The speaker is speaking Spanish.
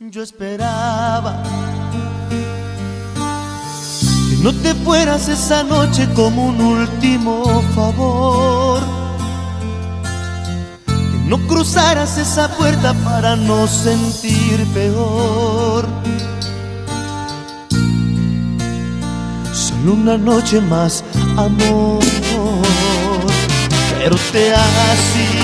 Yo esperaba que no te fueras esa noche como un último favor, que no cruzaras esa puerta para no sentir peor. Solo una noche más, amor, pero te has ido